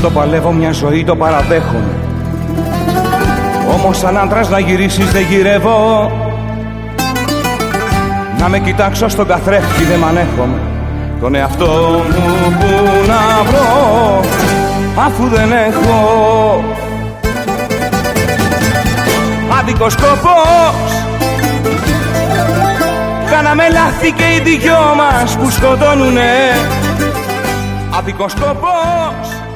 το παλεύω μια ζωή, το παραδέχομαι. Όμως σαν άντρας να γυρίσεις δεν γυρεύω. Να με κοιτάξω στον καθρέφτη δεν μ' ανέχομαι. Τον εαυτό μου που να βρω, αφού δεν έχω. Άδικος σκοπός, κάναμε λάθη και οι δυο μας που σκοτώνουνε. Άδικος σκοπός,